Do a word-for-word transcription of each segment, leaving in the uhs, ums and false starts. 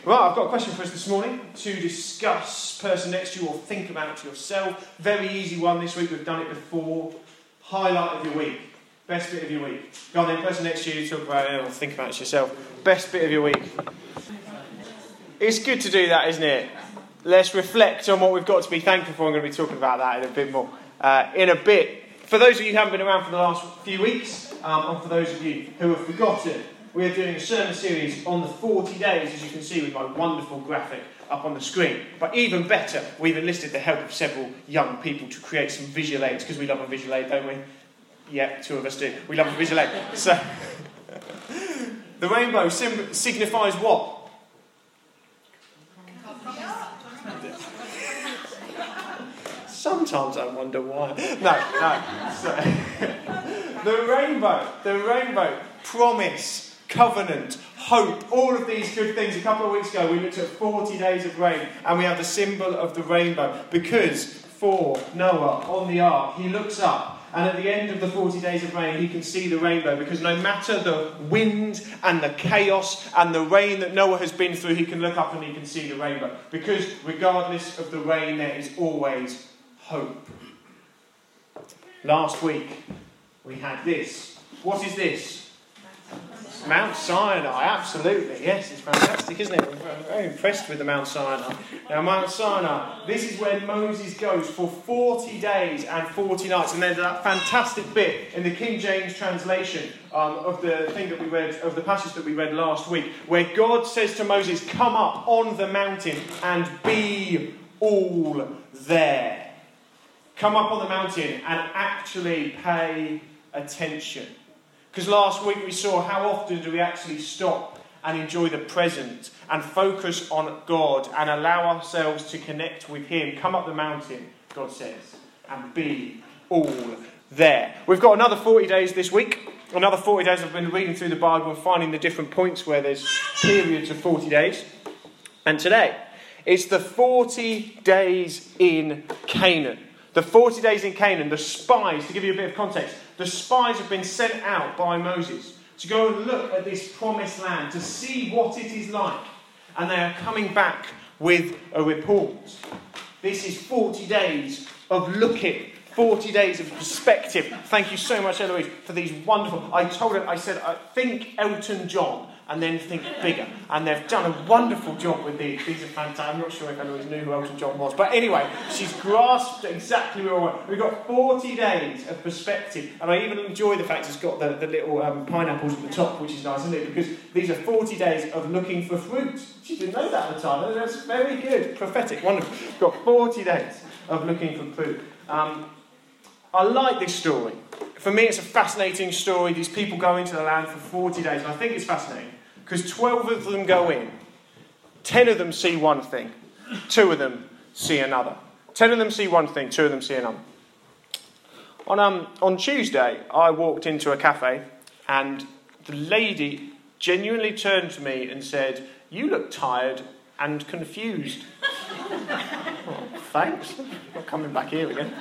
Right, I've got a question for us this morning to discuss, person next to you, or think about yourself. Very easy one this week, we've done it before. Highlight of your week. Best bit of your week. Go on then, person next to you, talk about it or think about it yourself. Best bit of your week. It's good to do that, isn't it? Let's reflect on what we've got to be thankful for. I'm going to be talking about that in a bit more. Uh, in a bit. For those of you who haven't been around for the last few weeks, um, and for those of you who have forgotten, we're doing a sermon series on the forty days, as you can see with my wonderful graphic up on the screen. But even better, we've enlisted the help of several young people to create some visual aids, because we love a visual aid, don't we? Yeah, two of us do. We love a visual aid. So, the rainbow sim- signifies what? Sometimes I wonder why. No, no. So, the rainbow, the rainbow, promise, covenant, hope, all of these good things. A couple of weeks ago we looked at forty days of rain, and we have the symbol of the rainbow, because for Noah on the ark, he looks up, and at the end of the forty days of rain he can see the rainbow, because no matter the wind and the chaos and the rain that Noah has been through, he can look up and he can see the rainbow, because regardless of the rain there is always hope. Last week we had this. What is this? Mount Sinai, absolutely. Yes, it's fantastic, isn't it? I'm very impressed with the Mount Sinai. Now, Mount Sinai, this is where Moses goes for forty days and forty nights. And there's that fantastic bit in the King James translation um, of the thing that we read, of the passage that we read last week, where God says to Moses, "Come up on the mountain and be all there." Come up on the mountain and actually pay attention. Because last week we saw how often do we actually stop and enjoy the present and focus on God and allow ourselves to connect with Him. Come up the mountain, God says, and be all there. We've got another forty days this week. Another forty days. I've been reading through the Bible and finding the different points where there's periods of forty days. And today, it's the forty days in Canaan. The forty days in Canaan, the spies, to give you a bit of context, the spies have been sent out by Moses to go and look at this promised land, to see what it is like. And they are coming back with a report. This is forty days of looking, forty days of perspective. Thank you so much, Eloise, for these wonderful... I told her, I said, I think Elton John, and then think bigger. And they've done a wonderful job with these. These are fantastic. I'm not sure if Eloise knew who Elton John was. But anyway, she's grasped exactly where we were. We've got forty days of perspective. And I even enjoy the fact it's got the, the little um, pineapples at the top, which is nice, isn't it? Because these are forty days of looking for fruit. She didn't know that at the time. That's very good. Prophetic. Wonderful. We've got forty days of looking for fruit. Um, I like this story. For me, it's a fascinating story. These people go into the land for forty days. And I think it's fascinating because twelve of them go in. ten of them see one thing. Two of them see another. ten of them see one thing. Two of them see another. On, um, on Tuesday, I walked into a cafe and the lady genuinely turned to me and said, "You look tired and confused." Oh, thanks. I'm not coming back here again.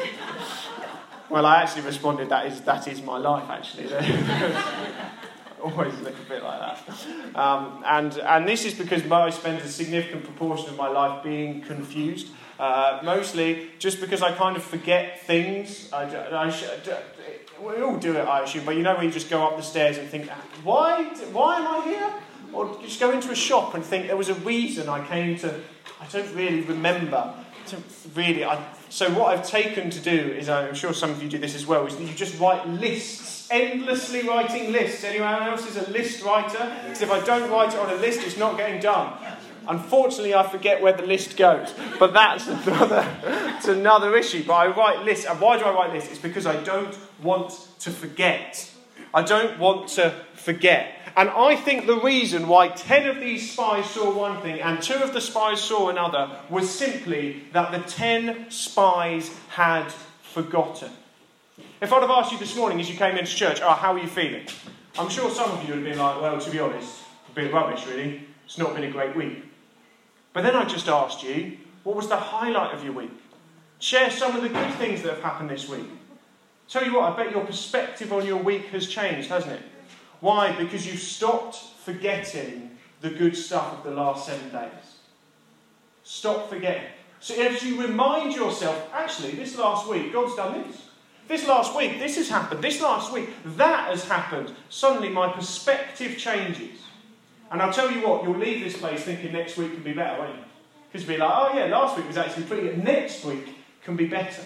Well, I actually responded, that is that is my life, actually. Always look a bit like that. Um, and, and this is because I spend a significant proportion of my life being confused. Uh, mostly just because I kind of forget things. I, I, I, we all do it, I assume. But you know when you just go up the stairs and think, why, why am I here? Or you just go into a shop and think there was a reason I came to... I don't really remember. I don't really... I, so what I've taken to do is, I'm sure some of you do this as well, is that you just write lists. Endlessly writing lists. Anyone else is a list writer? Because if I don't write it on a list, it's not getting done. Unfortunately, I forget where the list goes. But that's another, it's another issue. But I write lists. And why do I write lists? It's because I don't want to forget. I don't want to forget. And I think the reason why ten of these spies saw one thing and two of the spies saw another was simply that the ten spies had forgotten. If I'd have asked you this morning as you came into church, oh, how are you feeling? I'm sure some of you would have been like, well, to be honest, a bit rubbish, really. It's not been a great week. But then I just asked you, what was the highlight of your week? Share some of the good things that have happened this week. Tell you what, I bet your perspective on your week has changed, hasn't it? Why? Because you've stopped forgetting the good stuff of the last seven days. Stop forgetting. So as you remind yourself, actually, this last week, God's done this. This last week, this has happened. This last week, that has happened. Suddenly my perspective changes. And I'll tell you what, you'll leave this place thinking next week can be better, won't you? Because you'll be like, oh yeah, last week was actually pretty good. Next week can be better.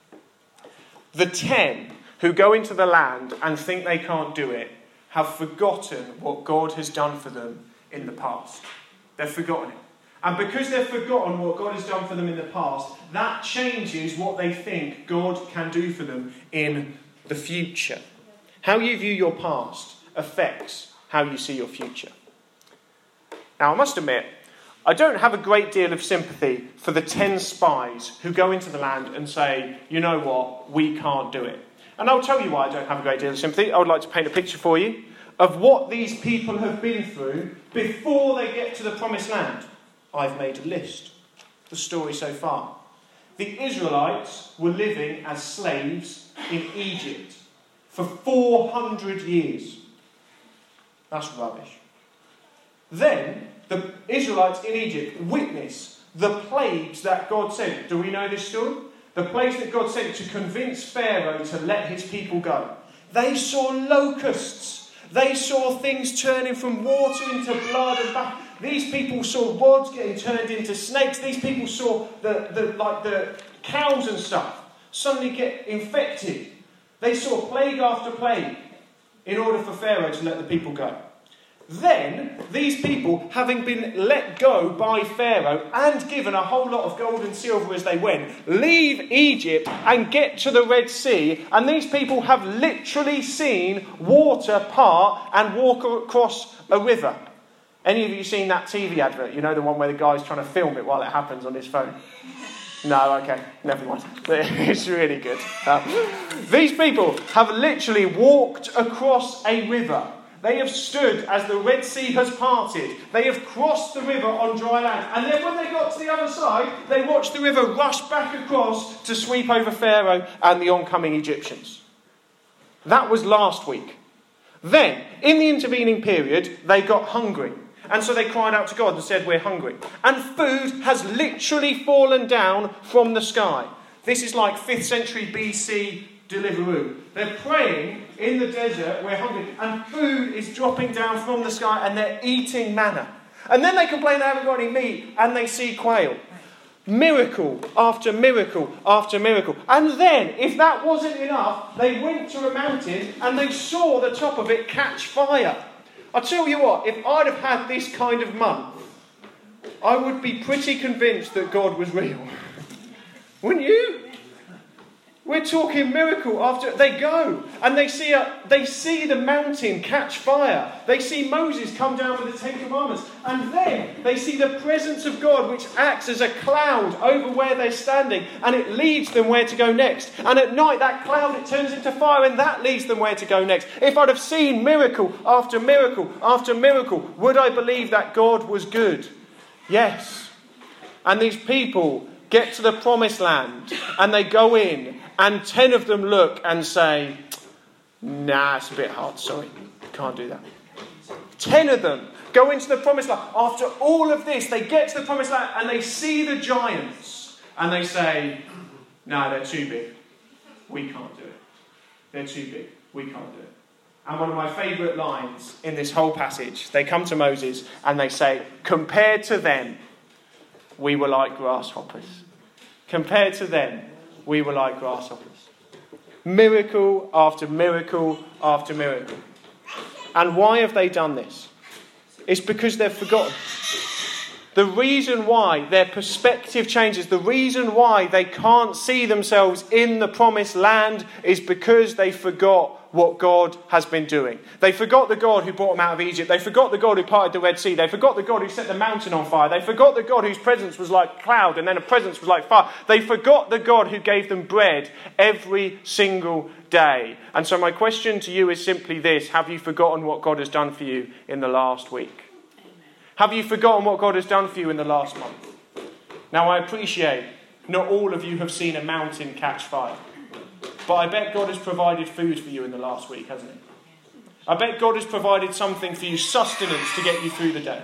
The ten who go into the land and think they can't do it have forgotten what God has done for them in the past. They've forgotten it. And because they've forgotten what God has done for them in the past, that changes what they think God can do for them in the future. How you view your past affects how you see your future. Now, I must admit, I don't have a great deal of sympathy for the ten spies who go into the land and say, you know what, we can't do it. And I'll tell you why I don't have a great deal of sympathy. I would like to paint a picture for you of what these people have been through before they get to the promised land. I've made a list. The story so far. The Israelites were living as slaves in Egypt for four hundred years. That's rubbish. Then the Israelites in Egypt witness the plagues that God sent. Do we know this story? The plagues that God sent to convince Pharaoh to let his people go. They saw locusts. They saw things turning from water into blood and back. These people saw rods getting turned into snakes. These people saw the, the like the cows and stuff suddenly get infected. They saw plague after plague in order for Pharaoh to let the people go. Then, these people, having been let go by Pharaoh and given a whole lot of gold and silver as they went, leave Egypt and get to the Red Sea. And these people have literally seen water part and walk across a river. Any of you seen that T V advert? You know, the one where the guy's trying to film it while it happens on his phone? No, okay, never mind. It's really good. Um, these people have literally walked across a river. They have stood as the Red Sea has parted. They have crossed the river on dry land. And then when they got to the other side, they watched the river rush back across to sweep over Pharaoh and the oncoming Egyptians. That was last week. Then, in the intervening period, they got hungry. And so they cried out to God and said, we're hungry. And food has literally fallen down from the sky. This is like fifth century B C Deliveroo. They're praying in the desert, we're hungry, and food is dropping down from the sky and they're eating manna. And then they complain they haven't got any meat and they see quail. Miracle after miracle after miracle. And then, if that wasn't enough, they went to a mountain and they saw the top of it catch fire. I'll tell you what, if I'd have had this kind of month, I would be pretty convinced that God was real. Wouldn't you? We're talking miracle after they go and they see a, they see the mountain catch fire. They see Moses come down with the Ten Commandments, and then they see the presence of God, which acts as a cloud over where they're standing, and it leads them where to go next. And at night, that cloud it turns into fire, and that leads them where to go next. If I'd have seen miracle after miracle after miracle, would I believe that God was good? Yes. And these people get to the promised land, and they go in. And ten of them look and say, nah, it's a bit hard, sorry, can't do that. Ten of them go into the promised land. After all of this, they get to the promised land and they see the giants. And they say, no, they're too big. We can't do it. They're too big. We can't do it. And one of my favourite lines in this whole passage, they come to Moses and they say, compared to them, we were like grasshoppers. Compared to them, we were like grasshoppers. Miracle after miracle after miracle. And why have they done this? It's because they've forgotten. The reason why their perspective changes, the reason why they can't see themselves in the promised land is because they forgot what God has been doing. They forgot the God who brought them out of Egypt. They forgot the God who parted the Red Sea. They forgot the God who set the mountain on fire. They forgot the God whose presence was like cloud and then a presence was like fire. They forgot the God who gave them bread every single day. And so my question to you is simply this. Have you forgotten what God has done for you in the last week? Amen. Have you forgotten what God has done for you in the last month? Now I appreciate not all of you have seen a mountain catch fire. But I bet God has provided food for you in the last week, hasn't he? I bet God has provided something for you, sustenance to get you through the day.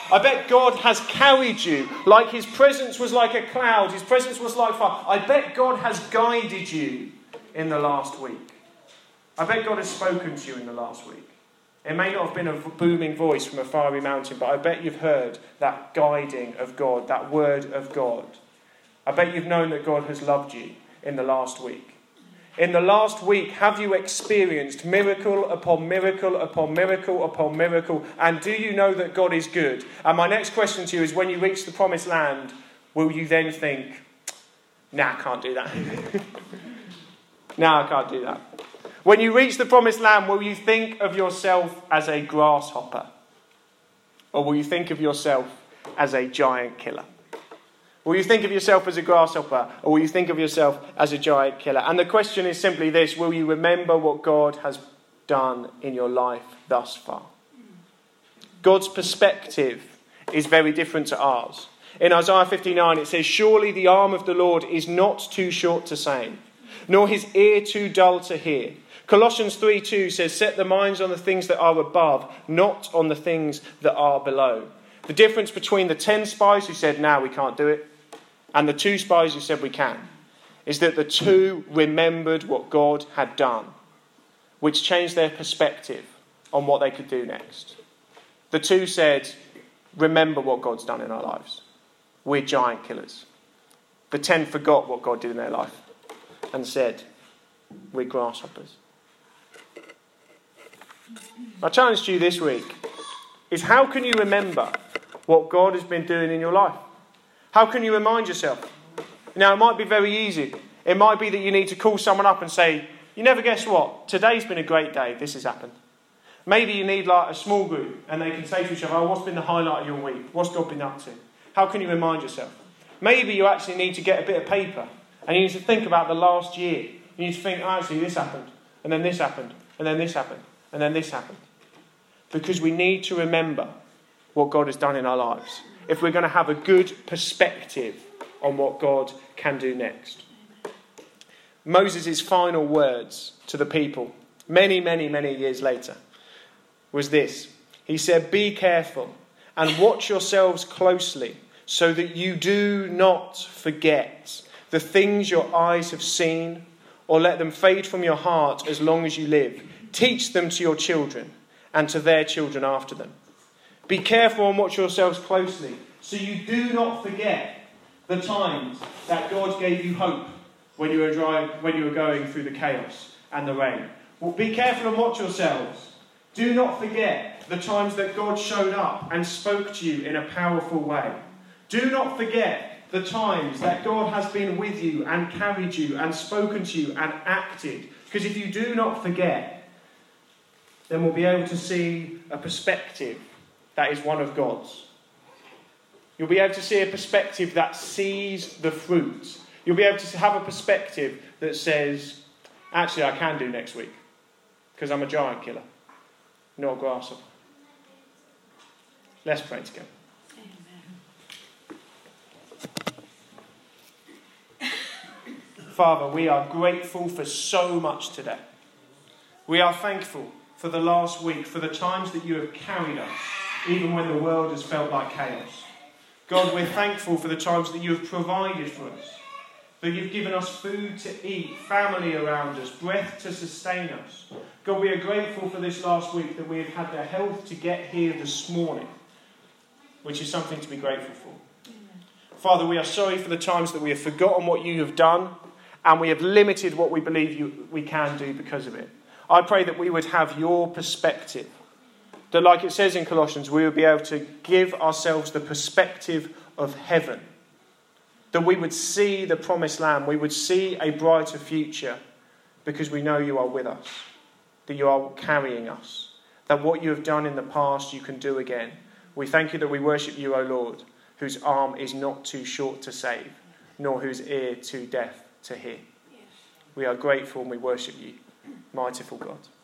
I bet God has carried you like his presence was like a cloud. His presence was like fire. I bet God has guided you in the last week. I bet God has spoken to you in the last week. It may not have been a booming voice from a fiery mountain, but I bet you've heard that guiding of God, that word of God. I bet you've known that God has loved you in the last week. In the last week, have you experienced miracle upon miracle upon miracle upon miracle? And do you know that God is good? And my next question to you is, when you reach the promised land, will you then think, nah, I can't do that. nah, I can't do that. When you reach the promised land, will you think of yourself as a grasshopper? Or will you think of yourself as a giant killer? Will you think of yourself as a grasshopper, or will you think of yourself as a giant killer? And the question is simply this: will you remember what God has done in your life thus far? God's perspective is very different to ours. In Isaiah fifty-nine it says, "Surely the arm of the Lord is not too short to save, nor his ear too dull to hear." Colossians three two says, "Set the minds on the things that are above, not on the things that are below." The difference between the ten spies who said, "No, we can't do it," and the two spies who said, "We can," is that the two remembered what God had done, which changed their perspective on what they could do next. The two said, "Remember what God's done in our lives. We're giant killers." The ten forgot what God did in their life and said, "We're grasshoppers." My challenge to you this week is, how can you remember what God has been doing in your life? How can you remind yourself? Now, it might be very easy. It might be that you need to call someone up and say, "You never guess what? Today's been a great day. This has happened." Maybe you need like a small group and they can say to each other, "Oh, what's been the highlight of your week? What's God been up to?" How can you remind yourself? Maybe you actually need to get a bit of paper and you need to think about the last year. You need to think, "Oh, actually, this happened, and then this happened, and then this happened, and then this happened." Because we need to remember what God has done in our lives if we're going to have a good perspective on what God can do next. Moses' final words to the people, many, many, many years later, was this. He said, "Be careful and watch yourselves closely so that you do not forget the things your eyes have seen, or let them fade from your heart as long as you live. Teach them to your children and to their children after them." Be careful and watch yourselves closely so you do not forget the times that God gave you hope when you were driving, when you were going through the chaos and the rain. Well, be careful and watch yourselves. Do not forget the times that God showed up and spoke to you in a powerful way. Do not forget the times that God has been with you and carried you and spoken to you and acted. Because if you do not forget, then we'll be able to see a perspective that is one of God's. You'll be able to see a perspective that sees the fruit. You'll be able to have a perspective that says, "Actually, I can do next week because I'm a giant killer, not a grasshopper." Let's pray together. Father, we are grateful for so much today. We are thankful for the last week, for the times that you have carried us, even when the world has felt like chaos. God, we're thankful for the times that you have provided for us, that you've given us food to eat, family around us, breath to sustain us. God, we are grateful for this last week that we have had the health to get here this morning, which is something to be grateful for. Amen. Father, we are sorry for the times that we have forgotten what you have done and we have limited what we believe you, we can do because of it. I pray that we would have your perspective. That, like it says in Colossians, we would be able to give ourselves the perspective of heaven. That we would see the promised land. We would see a brighter future because we know you are with us. That you are carrying us. That what you have done in the past, you can do again. We thank you that we worship you, O Lord, whose arm is not too short to save, nor whose ear too deaf to hear. We are grateful and we worship you, mightiful God.